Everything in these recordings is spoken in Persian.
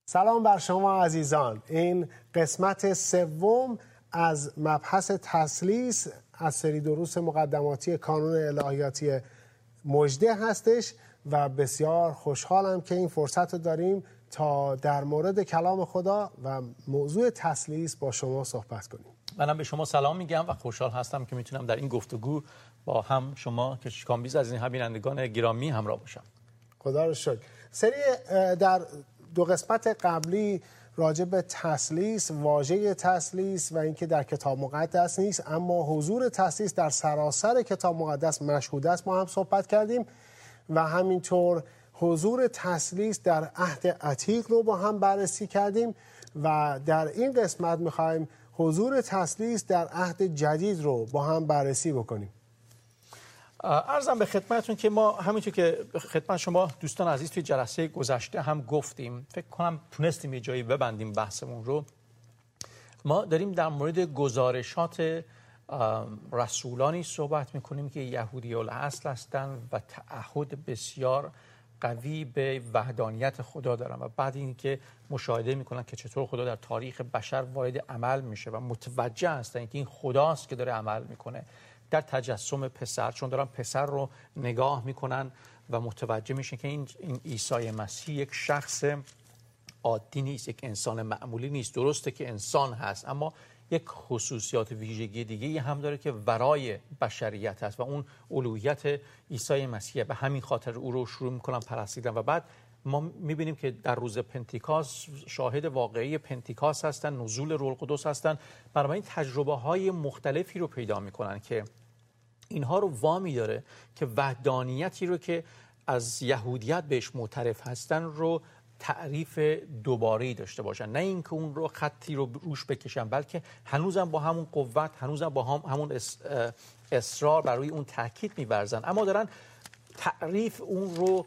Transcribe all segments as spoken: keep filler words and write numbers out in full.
سلام بر شما عزیزان. این قسمت سوم از مبحث تثلیث از سری دروس مقدماتی کانون الهیاتی مژده هستش و بسیار خوشحالم که این فرصت رو داریم تا در مورد کلام خدا و موضوع تثلیث با شما صحبت کنیم. منم به شما سلام میگم و خوشحال هستم که میتونم در این گفتگو با هم شما که کامبیز از این بینندگان گرامی همراه باشم. خدا رو شکر. سری در دو قسمت قبلی راجع به تثلیث، واژه تثلیث و اینکه در کتاب مقدس نیست اما حضور تثلیث در سراسر کتاب مقدس مشهود است ما هم صحبت کردیم و همینطور حضور تثلیث در عهد عتیق رو با هم بررسی کردیم و در این قسمت می‌خوایم حضور تثلیث در عهد جدید رو با هم بررسی بکنیم. عرضم به خدمتتون که ما همینطور که خدمت شما دوستان عزیز توی جلسه گذشته هم گفتیم، فکر کنم تونستیم یه جایی ببندیم بحثمون رو. ما داریم در مورد گزارشات رسولانی صحبت میکنیم که یهودی الاصل هستند و تعهد بسیار قوی به وحدانیت خدا دارن و بعد اینکه مشاهده میکنن که چطور خدا در تاریخ بشر وارد عمل میشه و متوجه هستن که این خداست که داره عمل میکنه در تجسم پسر، چون دارن پسر رو نگاه میکنن و متوجه میشن که این این عیسی مسیح یک شخص عادی نیست، یک انسان معمولی نیست. درسته که انسان هست اما یک خصوصیات ویژگی دیگه هم داره که ورای بشریت هست و اون الوهیت عیسی مسیح. به همین خاطر او رو شروع میکنن پرستیدن و بعد ما میبینیم که در روز پنتیکاست شاهد واقعی پنتیکاست هستن، نزول روح القدس هستن. بنابراین تجربه های مختلفی رو پیدا میکنن که اینها رو وامی داره که وحدانیتی رو که از یهودیت بهش معترف هستن رو تعریف دوباره‌ای داشته باشن، نه اینکه اون رو خطی رو روش بکشن بلکه هنوزم با همون قوت، هنوزم با هم همون اصرار بر روی اون تاکید می‌ورزن، اما دارن تعریف اون رو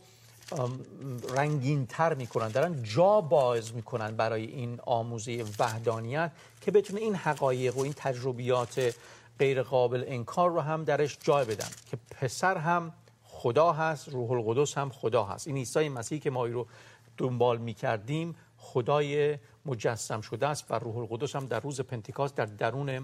رنگین‌تر میکنن، دارن جا باز میکنن برای این آموزه وحدانیت که بتونه این حقایق و این تجربیات غیر قابل انکار رو هم درش جای بدن که پسر هم خدا هست، روح القدس هم خدا هست. این عیسی مسیحی که ما رو دنبال میکردیم خدای مجسم شده است و روح القدس هم در روز پنتیکاست در درون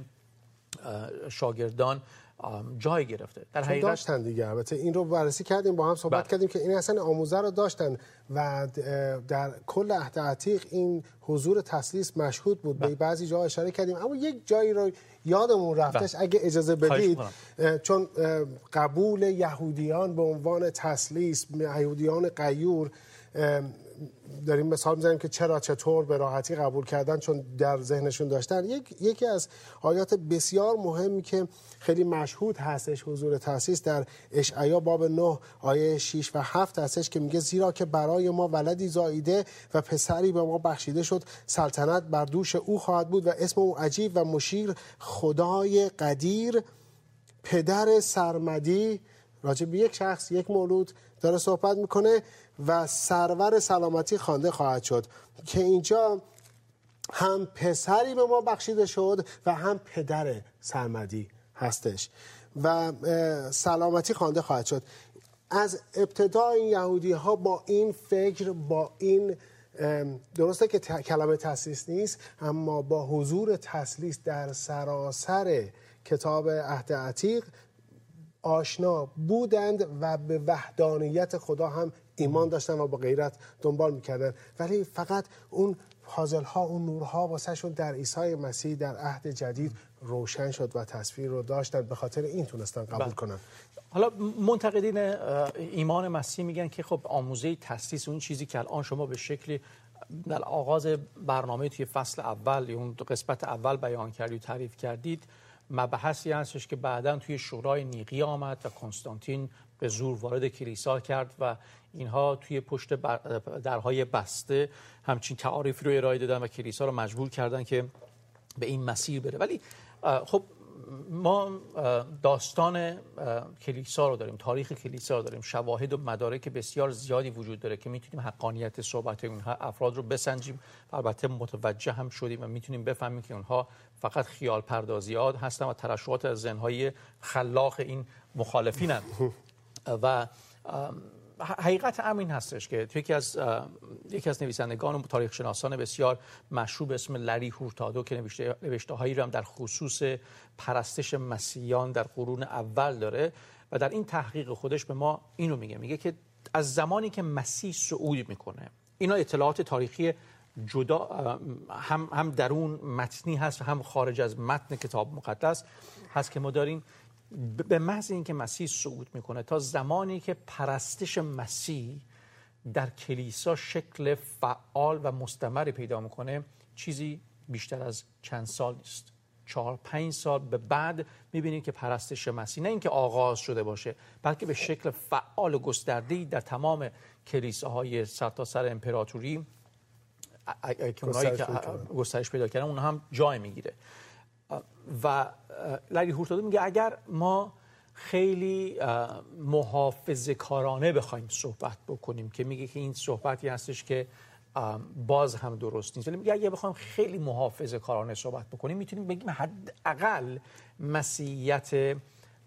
شاگردان جای گرفته. در حقیقت داشتن دیگه. البته این رو بررسی کردیم، با هم صحبت بله. کردیم که این اصلا آموزه رو داشتن و در کل عهد عتیق این حضور تثلیث مشهود بود. بله. به بعضی جا اشاره کردیم اما یک جایی رو یادمون رفتش. بله. اگه اجازه بدید، چون قبول یهودیان به عنوان تثلیث، یهودیان غیور، داریم مثال میزنیم که چرا چطور به راحتی قبول کردن چون در ذهنشون داشتن. یک یکی از آیات بسیار مهمی که خیلی مشهود هستش حضور تثلیث در اشعیا باب نه آیه شش و هفت هستش که میگه زیرا که برای ما ولدی زاییده و پسری به ما بخشیده شد، سلطنت بر دوش او خواهد بود و اسم او عجیب و مشیر، خدای قدیر، پدر سرمدی. راجع به یک شخص، یک مولود داره صحبت میکنه و سرور سلامتی خوانده خواهد شد که اینجا هم پسری به ما بخشیده شد و هم پدر سرمدی هستش و سلامتی خوانده خواهد شد. از ابتدا این یهودی ها با این فکر، با این، درسته که کلمه تثلیث نیست اما با حضور تثلیث در سراسر کتاب عهد عتیق آشنا بودند و به وحدانیت خدا هم ایمان داشتن و با غیرت دنبال میکردن، ولی فقط اون پازل ها، اون نورها واسه شون در عیسی مسیح در عهد جدید روشن شد و تصویر رو داشتن، به خاطر این تونستن قبول کنن. حالا منتقدین ایمان مسیح میگن که خب آموزه تثلیث، اون چیزی که الان شما به شکلی در آغاز برنامه توی فصل اول، اون قسمت اول بیان کردید و تعریف کردید، مبحثی هستش که بعداً توی شورای نیقیه آمد و کنستانتین به زور وارد کلیسا کرد و اینها توی پشت درهای بسته همچین تعاریفی رو ارائه دادن و کلیسا رو مجبور کردن که به این مسیر بره. ولی خب ما داستان کلیسا رو داریم، تاریخ کلیسا رو داریم، شواهد و مدارک بسیار زیادی وجود داره که میتونیم حقانیت صحبت اونها افراد رو بسنجیم. البته متوجه هم شدیم و میتونیم بفهمیم که اونها فقط خیال پردازیات هستن و ترشحات از ذهن‌های خلاق این مخالفینن و حقیقت امین هستش که یکی از یکی از نویسندگان و تاریخ شناسان بسیار مشهور به اسم لری هورتادو که نوشته نوشته‌هایی رو هم در خصوص پرستش مسیحیان در قرون اول داره و در این تحقیق خودش به ما اینو میگه میگه که از زمانی که مسیح صعود میکنه، اینا اطلاعات تاریخی جدا هم هم درون متنی هست و هم خارج از متن کتاب مقدس هست که ما داریم، به محض اینکه مسیح صعود میکنه تا زمانی که پرستش مسیح در کلیسا شکل فعال و مستمر پیدا میکنه چیزی بیشتر از چند سال نیست. چهار پنج سال به بعد میبینیم که پرستش مسیح نه اینکه آغاز شده باشه، بلکه به شکل فعال و گسترده‌ای در تمام کلیساهای سرتاسر امپراتوری که اونایی که گسترش پیدا کردن اونها هم جای میگیره. و لری هورتادو میگه اگر ما خیلی محافظه‌کارانه بخوایم صحبت بکنیم، که میگه که این صحبتی هستش که باز هم درست نیست، ولی میگه اگه بخوایم خیلی محافظه‌کارانه صحبت بکنیم میتونیم بگیم حداقل مسیحیت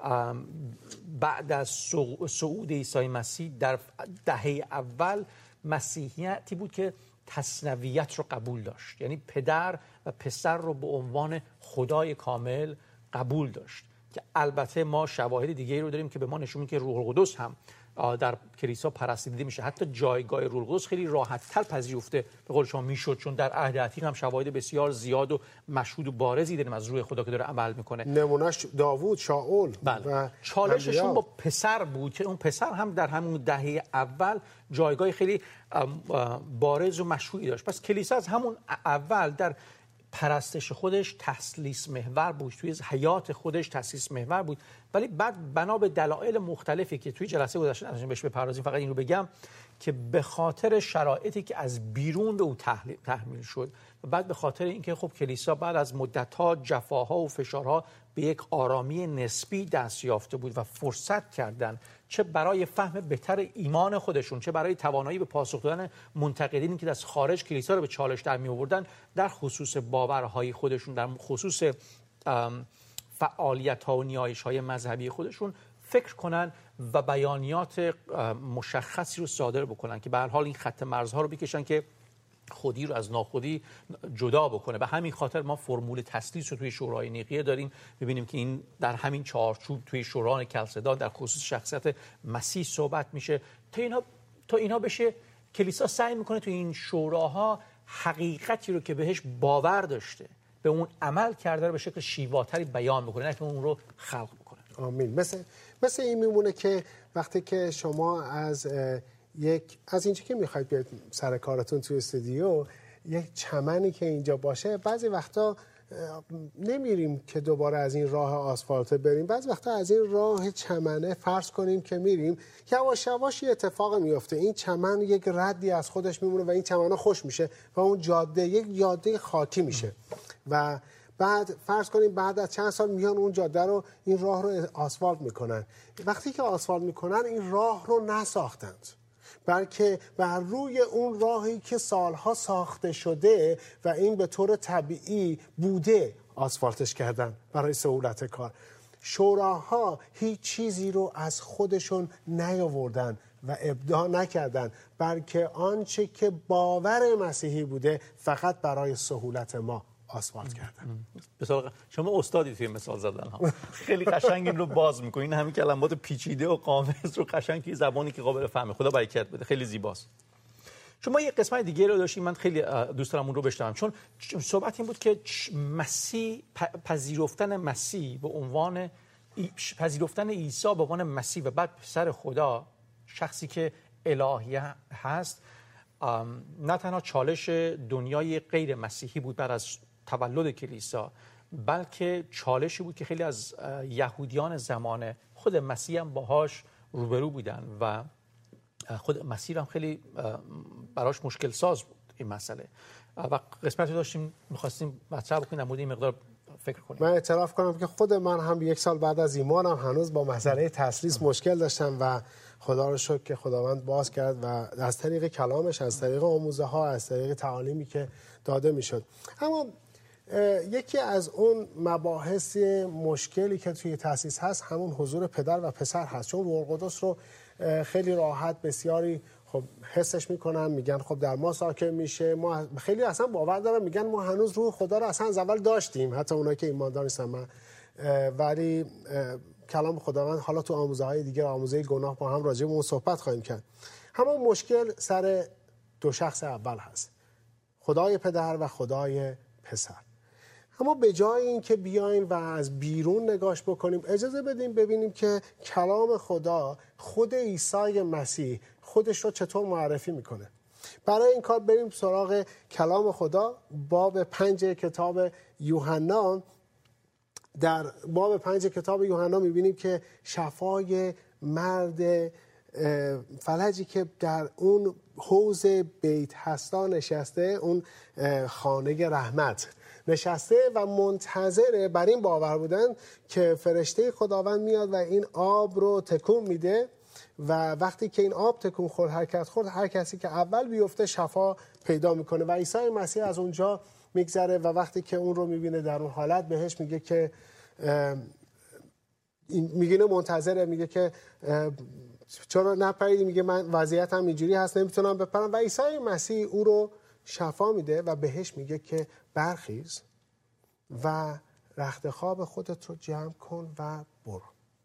بعد از صعود عیسی مسیح در دهه اول مسیحیتی بود که تصنویت رو قبول داشت، یعنی پدر و پسر رو به عنوان خدای کامل قبول داشت، که البته ما شواهد دیگه رو داریم که به ما نشون میده که روح القدس هم در کلیسا پرستیده میشه، حتی جایگاه روح القدس خیلی راحت‌تر پذیرفته به قول شما میشد، چون در عهد عتیق هم شواهد بسیار زیاد و مشهود و بارزی داریم از روح خدا که داره عمل میکنه. نمونهش داوود، شاول بله. و چالششون با پسر بود که اون پسر هم در همون دهه اول جایگاه خیلی بارز و مشهودی داشت. پس کلیسا از همون اول در پرستش خودش تثلیث محور بود، توی حیات خودش تثلیث محور بود، ولی بعد بنا به دلایل مختلفی که توی جلسه گذشته بهش بپردازیم، فقط این رو بگم که به خاطر شرایطی که از بیرون به او تحمیل شد و بعد به خاطر اینکه خب کلیسا بعد از مدت‌ها جفاها و فشارها به یک آرامی نسبی دست یافته بود و فرصت کردن چه برای فهم بهتر ایمان خودشون، چه برای توانایی به پاسخ دادن منتقدینی که از خارج کلیسا رو به چالش در می آوردن در خصوص باورهای خودشون، در خصوص فعالیت‌ها و نیایش‌های مذهبی خودشون فکر کنن و بیانیات مشخصی رو صادر بکنن که به هر حال این خط مرزها رو بکشن که خودی رو از ناخودی جدا بکنه. به همین خاطر ما فرمول تثلیث رو توی شورای نیقیه داریم، ببینیم که این در همین چارچوب توی شورای کلسدان در خصوص شخصیت مسیح صحبت میشه تا اینا تا اینا بشه. کلیسا سعی میکنه توی این شوراها حقیقتی رو که بهش باور داشته به اون عمل کرده رو به شکل شیواتری بیان بکنه، نه که اون رو خلق بکنه. آمین. مثل مثل این میمونه که وقتی که شما از یک از اینجا که میخواید بیاید سر کارتون توی استودیو، یک چمنی که اینجا باشه، بعضی وقتا نمیریم که دوباره از این راه آسفالته بریم، بعضی وقتا از این راه چمنه فرض کنیم که میریم، یواش یواش یه اتفاق میفته، این چمن یک ردی از خودش میمونه و این چمنه خوش میشه و اون جاده یک جاده خاکی میشه و بعد فرض کنیم بعد از چند سال میان اون جاده رو این راه رو آسفالت میکنن. وقتی که آسفالت میکنن این راه رو نساختند، بلکه بر روی اون راهی که سالها ساخته شده و این به طور طبیعی بوده آسفالتش کردن برای سهولت کار. شوراها هیچ چیزی رو از خودشون نیاوردن و ابداع نکردن، بلکه آنچه که باور مسیحی بوده فقط برای سهولت ما آسفالت کردن. مثلا شما استادی توی مثال زدن ها، خیلی قشنگ این رو باز میکنین، همین کلمات پیچیده و قامز رو قشنگ توی زبانی که قابل فهمه. خدا برکت بده، خیلی زیباست. شما یه قسمت دیگه رو داشتین، من خیلی دوست دارم اون رو بشنوم، چون صحبت این بود که مسیح، پذیرفتن مسیح به عنوان پذیرفتن عیسی به عنوان مسیح و بعد پسر خدا، شخصی که الهی هست، نه تنها چالش دنیای غیر مسیحی بود بعد از تولد کلیسا، بلکه چالشی بود که خیلی از یهودیان زمان خود مسیح هم باهاش روبرو بودن و خود مسیح هم خیلی براش مشکل ساز بود این مسئله. و قسمتی داشتیم می‌خواستیم مطرح بکنیم، در مورد این مقدار فکر کنیم. من اعتراف کنم که خود من هم یک سال بعد از ایمانم هنوز با مسئله تثلیث مشکل داشتم و خدا رو شکر که خداوند باز کرد و از طریق کلامش، از طریق آموزه ها، از طریق تعالیمی که داده میشد. اما یکی از اون مباحث مشکلی که توی تثلیث هست همون حضور پدر و پسر هست، چون روح القدس رو خیلی راحت بسیاری خب حسش میکنن، میگن خب در ما ساکن میشه. ما خیلی اصلا باور دارن، میگن ما هنوز روح خدا رو اصلا از اول داشتیم، حتی اونایی که ایماندار نیستن. من ولی کلام خداوند حالا تو آموزه های دیگه، آموزه گناه، با هم راجع به اون صحبت خواهیم کرد. همون مشکل سر دو شخص اول هست، خدای پدر و خدای پسر. اما به جای این که بیایم و از بیرون نگاش بکنیم، اجازه بدیم ببینیم که کلام خدا خود عیسی مسیح خودش رو چطور معرفی میکنه. برای این کار بریم سراغ کلام خدا. باب پنج کتاب یوحنا، در باب پنج کتاب یوحنا میبینیم که شفای مرد فلجی که در اون حوض بیت هستا نشسته، اون خانه رحمت نشسته و منتظر بر این باور بودن که فرشته خداوند میاد و این آب رو تکون میده و وقتی که این آب تکون خورد، حرکت خورد، هر کسی که اول بیفته شفا پیدا میکنه. و عیسی مسیح از اونجا میگذره و وقتی که اون رو میبینه در اون حالت بهش میگه که میگه منتظره، میگه که چرا نپریدی؟ میگه من وضعیتم اینجوری هست نمیتونم بپرم. و عیسی مسیح او رو شفا میده و بهش میگه که برخیز و رخت خواب خودت رو جمع کن و برو.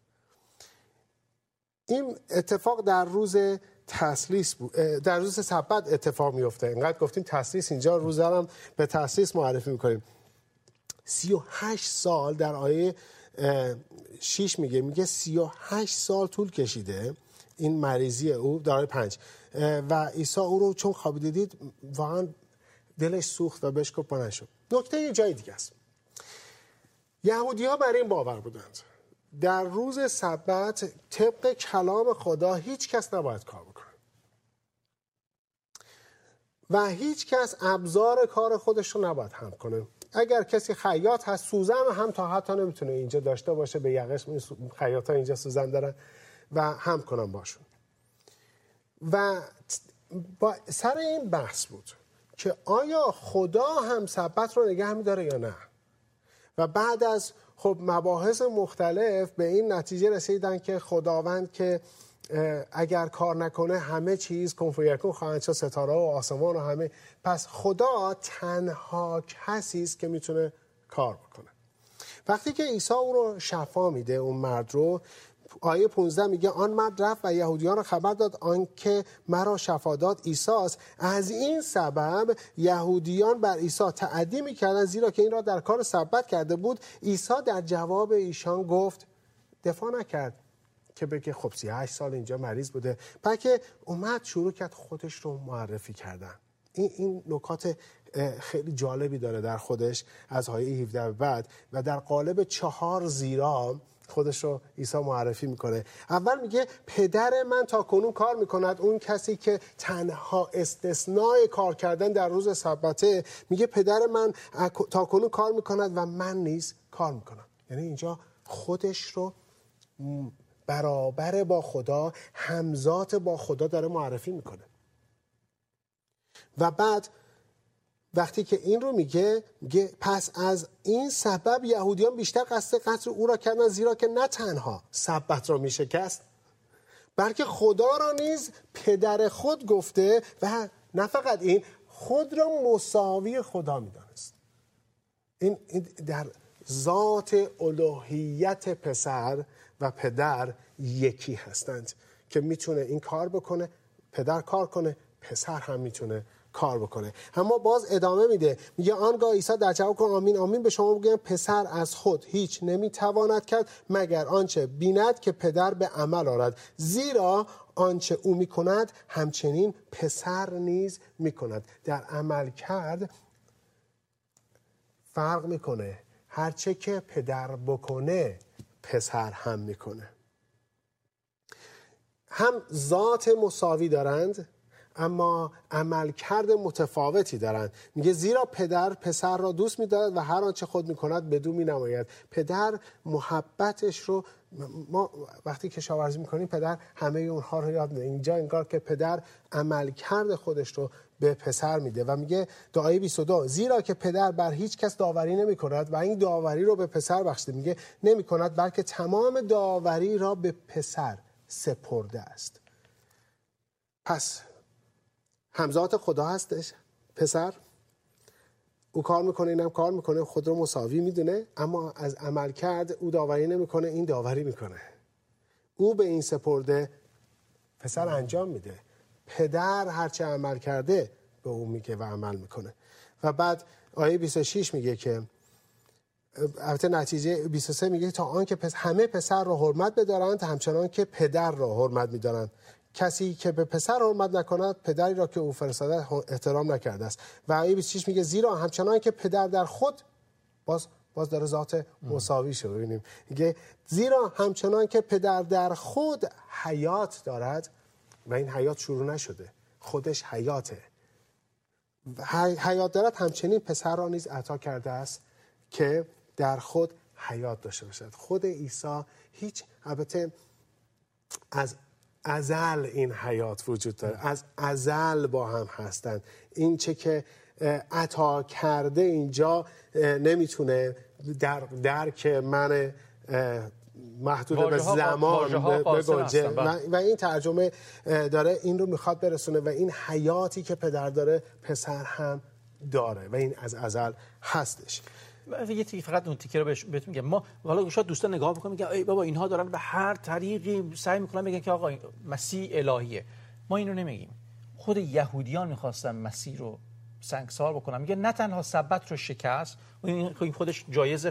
این اتفاق در روز تثلیث بود، در روز سبت اتفاق میفته. اینقدر گفتیم تثلیث، اینجا روز هم به تثلیث معرفی میکنیم. سی و هشت سال در آیه شیش میگه میگه سی و هشت سال طول کشیده این مریضی او در آیه پنج و عیسی او رو چون خوابیده دید واقعا دلش سوخت و بهش گفت بلند شو. نکته یه جای دیگه است. یهودی‌ها بر این باور بودند در روز سبت طبق کلام خدا هیچ کس نباید کار بکنه و هیچ کس ابزار کار خودش رو نباید هم کنه. اگر کسی خیاط هست، سوزن هم تا حتی نمیتونه اینجا داشته باشه، به یقش خیاطا اینجا سوزن دارن و هم کنن باشون. و با سر این بحث بود که آیا خدا هم سبت رو نگه می‌داره یا نه. و بعد از خب مباحث مختلف به این نتیجه رسیدن که خداوند که اگر کار نکنه همه چیز کن فیکون خواهند شد، ستاره و آسمان و همه، پس خدا تنها کسی است که میتونه کار بکنه. وقتی که عیسی او رو شفا میده، اون مرد رو، آیه پانزده میگه آن مرد رفت و یهودیان را خبر داد آن که مرا شفا داد عیسی است. از این سبب یهودیان بر عیسی تعدی میکردند زیرا که این را در کار سبت کرده بود. عیسی در جواب ایشان گفت، دفاع نکرد که بگه خب سی و هشت سال اینجا مریض بوده، بلکه اومد شروع کرد خودش رو معرفی کردن. این این نکات خیلی جالبی داره در خودش از آیه هفده به بعد و در قالب چهار زیرا خودش رو عیسی معرفی میکنه. اول میگه پدر من تا کنون کار میکند. اون کسی که تنها استثنای کار کردن در روز سبته، میگه پدر من تا کنون کار میکند و من نیز کار میکنم. یعنی اینجا خودش رو برابر با خدا، همزات با خدا داره معرفی میکنه. و بعد وقتی که این رو میگه، میگه پس از این سبب یهودیان بیشتر قصد قتل او را کردن زیرا که نه تنها سبت را میشکست بلکه خدا را نیز پدر خود گفته و نه فقط این، خود را مساوی خدا میدانست. این, این در ذات الوهیت پسر و پدر یکی هستند که میتونه این کار بکنه، پدر کار کنه، پسر هم میتونه کار بکنه. اما باز ادامه میده، میگه آنگاه عیسی در جواب گفت آمین آمین به شما میگم پسر از خود هیچ نمیتواند کرد مگر آنچه بیند که پدر به عمل آورد، زیرا آنچه او میکند همچنین پسر نیز میکند. در عمل کرد فرق میکنه، هرچه که پدر بکنه پسر هم میکنه. هم ذات مساوی دارند اما عملکرد متفاوتی دارند. میگه زیرا پدر پسر را دوست می‌دارد و هر آنچه خود می‌کند بدو می‌نماید. پدر محبتش رو، ما وقتی کشاورزی می‌کنیم پدر همه اونها رو یاد میده. اینجا انگار که پدر عملکرد خودش رو به پسر میده و میگه دعای بیست و دو زیرا که پدر بر هیچ کس داوری نمی‌کند و این داوری رو به پسر بخشیده. میگه نمی‌کند بلکه تمام داوری را به پسر سپرده است. پس همزاد خدا هستش پسر، او کار میکنه اینم کار میکنه، خود رو مساوی میدونه، اما از عمل کرد او داوری نمیکنه، این داوری میکنه. او به این سپرده، پسر انجام میده. پدر هرچه عمل کرده به او میگه و عمل میکنه. و بعد آیه بیست و شش میگه که البته نتیجه بیست و سه میگه تا آنکه پس همه پسر را حرمت بدارند همچنان که پدر را حرمت میدارند. کسی که به پسر حرمت نکند پدری را که او فرستاده احترام نکرده است. و آیه بیست و شش میگه زیرا همچنان که پدر در خود، باز باز داره ذات مساوی شو ببینیم، میگه زیرا همچنان که پدر در خود حیات دارد، و این حیات شروع نشده، خودش حیاته، حیات دارد، همچنین پسر را نیز عطا کرده است که در خود حیات داشته باشد. خود عیسی هیچ، البته از ازل این حیات وجود داره، از ازل با هم هستند. این چه که عطا کرده اینجا نمیتونه در درک من محدود به زمان بگنجه و, و این ترجمه داره این رو میخواد برسونه و این حیاتی که پدر داره پسر هم داره و این از ازل هستش. یه تیکه فقط اون تیکه رو بهتون میگم. ما حالا شاید دوستان نگاه بکنن میگن ای بابا اینها دارن به هر طریقی سعی میکنن بگن که آقا مسیح الهیه. ما اینو نمیگیم. خود یهودیان میخواستن مسیح رو سنگسار بکنن. میگه نه تنها سبت رو شکست، این خودش جایز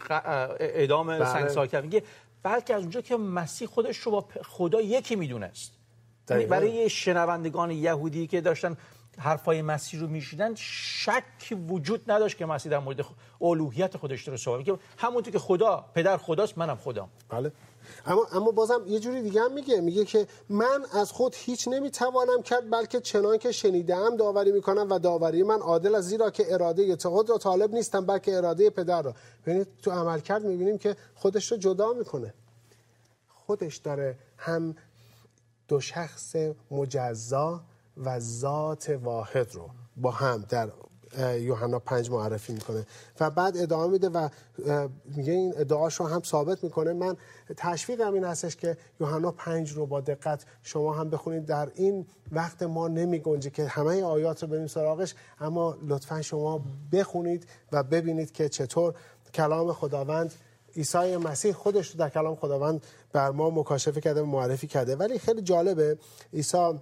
اعدام سنگسار کرد، میگه بلکه از اونجا که مسیح خودش رو با خدا یکی میدونست. برای شنوندگان یهودی که داشتن حرفای مسیح رو میشیدن شک وجود نداشت که مسیح در مورد الوهیت خودش داره صحبت میگه، همونطور که خدا پدر خداست منم خدام. بله. اما اما بازم یه جوری دیگه هم میگه، میگه که من از خود هیچ نمیتوانم کرد بلکه چنان که شنیدم داوری میکنم و داوری من عادل است، زیرا که اراده خود را طالب نیستم بلکه اراده پدر را. ببینید تو عمل کرد میبینیم که خودش رو جدا میکنه. خودش داره هم دو شخص مجزا و ذات واحد رو با هم در یوحنا پنج معرفی میکنه و بعد ادامه میده و میگه این ادعاش رو هم ثابت میکنه. من تشویقم این هستش که یوحنا پنج رو با دقت شما هم بخونید. در این وقت ما نمیگنجه که همه آیات رو بریم سراغش، اما لطفا شما بخونید و ببینید که چطور کلام خداوند، عیسی مسیح خودش رو در کلام خداوند بر ما مکاشفه کرده و معرفی کرده. ولی خیلی جالبه عیسی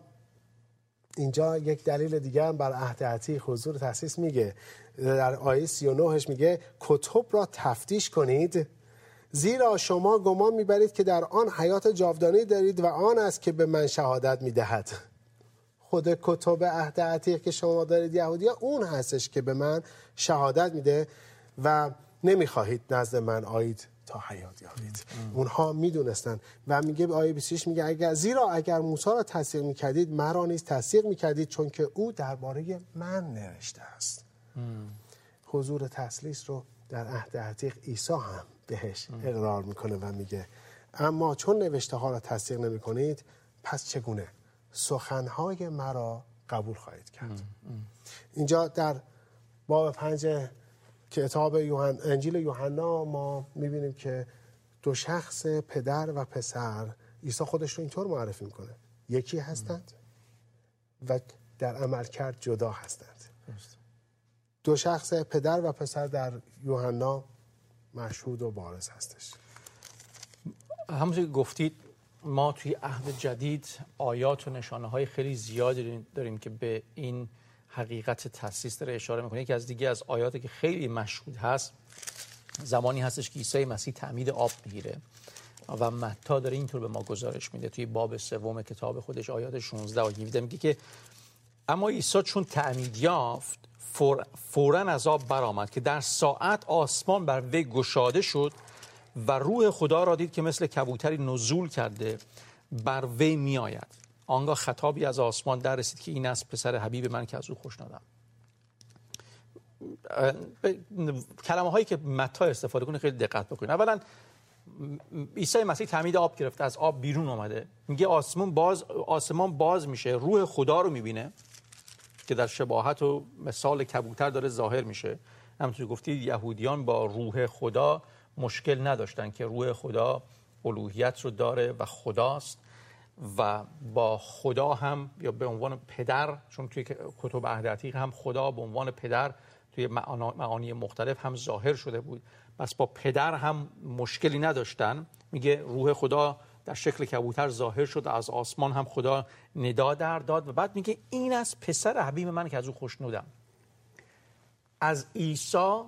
اینجا یک دلیل دیگه هم بر عهد عتیق حضور تأسیس میگه. در آیه سی و نهش میگه کتب را تفتیش کنید زیرا شما گمان میبرید که در آن حیات جاودانی دارید و آن است که به من شهادت میدهد. خود کتب عهد عتیق که شما دارید یهودی‌ها اون هستش که به من شهادت میده و نمیخواهید نزد من آیید تا حیات یابید. اونها میدونستن و میگه آیه بیست و شش میگه اگر زیرا اگر موسی را تصدیق میکردید مرا نیز تصدیق میکردید چون که او درباره من نوشته است. ام. حضور تثلیث رو در عهد عتیق عیسی هم بهش ام. اقرار میکنه و میگه اما چون نوشته ها را تصدیق نمیکنید پس چگونه سخنهای مرا قبول خواهید کرد. ام. ام. اینجا در باب پنج کتاب یوحنا، انجیل یوحنا ما میبینیم که دو شخص پدر و پسر عیسی خودش رو اینطور معرفی میکنه، یکی هستند و در عمل کرد جدا هستند. دو شخص پدر و پسر در یوحنا مشهود و بارز هستش. همونطور که گفتید ما توی عهد جدید آیات و نشانه های خیلی زیادی داریم که به این حقیقت تأسیس داره اشاره میکنه. یکی از دیگه از آیاتی که خیلی مشهود هست زمانی هستش که عیسی مسیح تعمید آب میگیره و متی داره اینطور به ما گزارش میده توی باب سوم کتاب خودش آیات شانزده و هفده میگه که اما عیسی چون تعمید یافت فور فوراً از آب برآمد که در ساعت آسمان بر وی گشاده شد و روح خدا را دید که مثل کبوتری نزول کرده بر وی میآید. آنگاه خطابی از آسمان در رسید که این است پسر حبیب من که از او خوشنودم. کلمه هایی که متی استفاده کنه خیلی دقت بکنید. اولا عیسی مسیح تعمید آب گرفته، از آب بیرون اومده، میگه آسمان باز آسمان باز میشه، روح خدا رو میبینه که در شباهت و مثال کبوتر داره ظاهر میشه. همونطور گفتید یهودیان با روح خدا مشکل نداشتن که روح خدا الوهیت رو داره و خداست. و با خدا هم یا به عنوان پدر، چون توی کتب عهد عتیق هم خدا به عنوان پدر توی معانی مختلف هم ظاهر شده بود، پس با پدر هم مشکلی نداشتن. میگه روح خدا در شکل کبوتر ظاهر شد، از آسمان هم خدا ندا در داد و بعد میگه این از پسر حبیب من که از او خوشنودم. از عیسی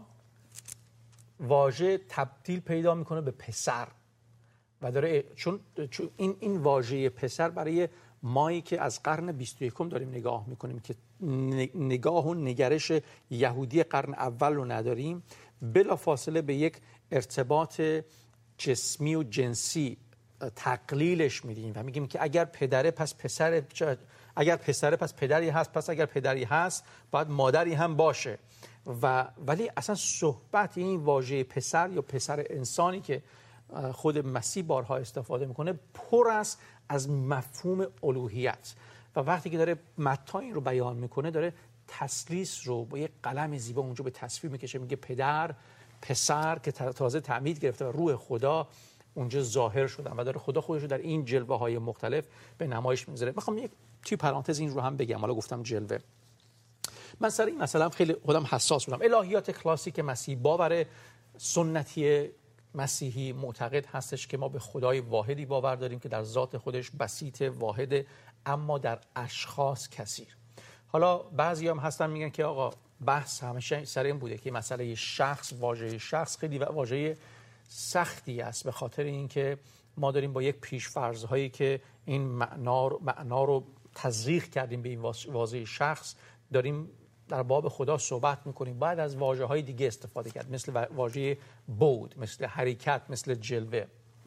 واژه تبدیل پیدا میکنه به پسر و داره، چون این این واژه پسر برای مایی که از قرن بیست و یکم داریم نگاه میکنیم که نگاه و نگرش یهودی قرن اول رو نداریم، بلا فاصله به یک ارتباط جسمی و جنسی تقلیلش میدیم و میگیم که اگر پدره پس پسر، اگر پسره پس پدری هست، پس اگر پدری هست باید مادری هم باشه. و ولی اصلا صحبت این واژه پسر یا پسر انسانی که خود مسیح بارها استفاده میکنه پر است از مفهوم الوهیت و وقتی که داره متی این رو بیان میکنه داره تثلیث رو با یک قلم زیبا اونجا به تصویر میکشه، میگه پدر، پسر که تازه تعمید گرفته و روح خدا اونجا ظاهر شدن و داره خدا خودش رو در این جلوه های مختلف به نمایش میذاره. میخوام یک توی پرانتز این رو هم بگم، حالا گفتم جلوه، من سر این مثلا خیلی خودم حساس بودم. الهیات کلاسیک مسیح باور سنتی مسیحی معتقد هستش که ما به خدای واحدی باور داریم که در ذات خودش بسیط، واحد، اما در اشخاص کثیر. حالا بعضی هم هستن میگن که آقا بحث همیشه سر این بوده که مسئله شخص، واژه شخص خیلی واژه سختی است به خاطر اینکه ما داریم با یک پیش‌فرض هایی که این معنا رو, معنا رو تزریق کردیم به این واژه شخص داریم در باب خدا صحبت میکنیم. باید از واژه های دیگه استفاده کرد، مثل واژه بود، مثل حرکت، مثل جلوه،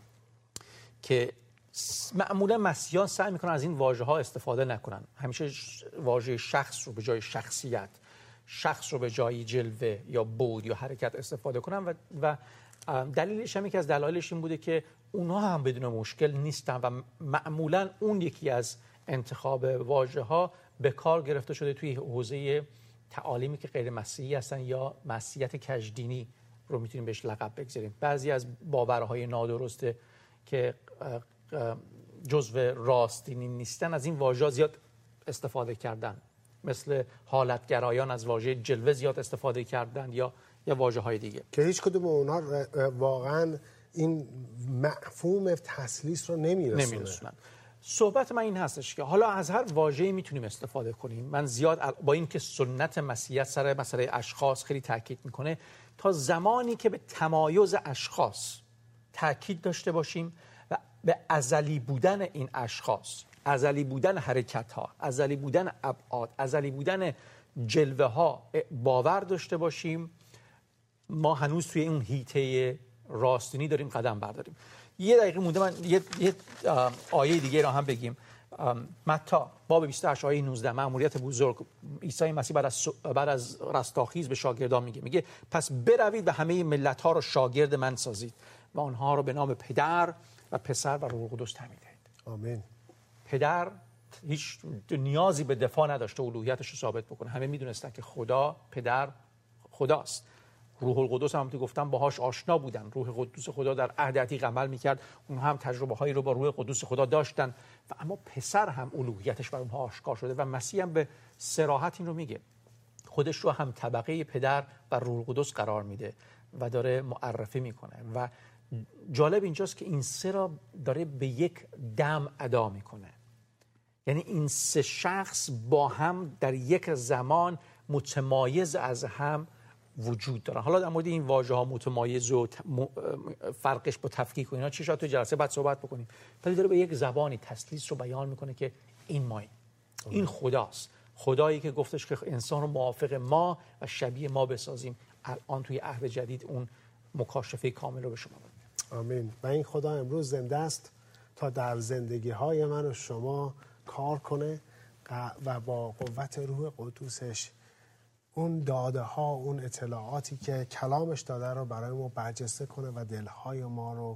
که معمولا مسیحیان سعی میکنن از این واژه ها استفاده نکنن. همیشه واژه شخص رو به جای شخصیت، شخص رو به جای جلوه یا بود یا حرکت استفاده کنن و, و دلیلش هم یکی از دلایلش این بوده که اونها هم بدون مشکل نیستن و معمولا اون یکی از انتخاب واژه ها به کار گرفته شده توی حوزه تعالیمی که غیر مسیحی هستن یا مسیحیت کژدینی رو میتونیم بهش لقب بگذاریم. بعضی از باورهای نادرسته که جزو راستینی نیستن از این واژه زیاد استفاده کردن، مثل حالتگرایان از واژه جلوه زیاد استفاده کردن یا یا واژه های دیگه که هیچ کدوم اونها واقعا این مفهوم تثلیث رو نمیرسونن. صحبت من این هستش که حالا از هر واژه‌ای میتونیم استفاده کنیم. من زیاد با این که سنت مسیحیت سر مسئله اشخاص خیلی تاکید میکنه، تا زمانی که به تمایز اشخاص تاکید داشته باشیم و به ازلی بودن این اشخاص، ازلی بودن حرکت ها، ازلی بودن ابعاد، ازلی بودن جلوه ها باور داشته باشیم، ما هنوز توی اون حیطه راستینی داریم قدم برداریم. یه دقیقه مونده من یه, یه آیه دیگه را هم بگیم. متی باب بیست و هشت آیه نوزده، مأموریت بزرگ عیسی مسیح بعد از بعد از رستاخیز به شاگردان میگه میگه پس بروید و همه ملت ها رو شاگرد من سازید و آنها رو به نام پدر و پسر و روح القدس تعمید دهید. آمین. پدر هیچ نیازی به دفاع نداشته الوهیتش رو ثابت بکنه. همه میدونستن که خدا پدر خداست. روح القدس هم که گفتم باهاش آشنا بودن. روح قدوس خدا در عهد عتیق عمل میکرد، اونها هم تجربه هایی رو با روح قدوس خدا داشتن و اما پسر هم الوهیتش بر اونها آشکار شده و مسیح هم به صراحت این رو میگه، خودش رو هم طبقه پدر و روح قدس قرار میده و داره معرفی میکنه. و جالب اینجاست که این سه را داره به یک دم ادا میکنه، یعنی این سه شخص با هم در یک زمان متمایز از هم وجود دارن. حالا در مورد این واژه ها متمایز و فرقش با تفکیک و اینا چی شاید تو جلسه بعد صحبت بکنیم، ولی داره به یک زبانی تثلیث رو بیان میکنه که این مایی، این خداست، خدایی که گفتش که انسان رو موافق ما و شبیه ما بسازیم. الان توی عهد جدید اون مکاشفه کامل رو به شما بدیم. آمین. و این خدا امروز زنده است تا در زندگی های من و شما کار کنه و با قوت روح قدوسش اون داده ها، اون اطلاعاتی که کلامش داده رو برای ما برجسته کنه و دلهای ما رو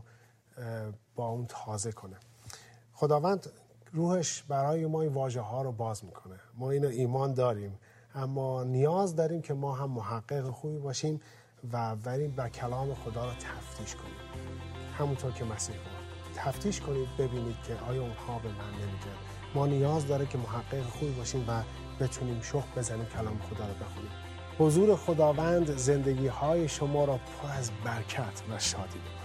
با اون تازه کنه. خداوند روحش برای ما این واژه ها رو باز میکنه. ما اینو ایمان داریم، اما نیاز داریم که ما هم محقق خوبی باشیم و بریم و کلام خدا رو تفتیش کنیم همونطور که مسیح گفت. تفتیش کنید ببینید که آیا اونها به من نمیگن. ما نیاز داره که محقق خوبی باشیم و بتونیم شخ بزنیم کلام خدا رو بخونیم. حضور خداوند زندگی های شما را پر از برکت و شادی بکنه.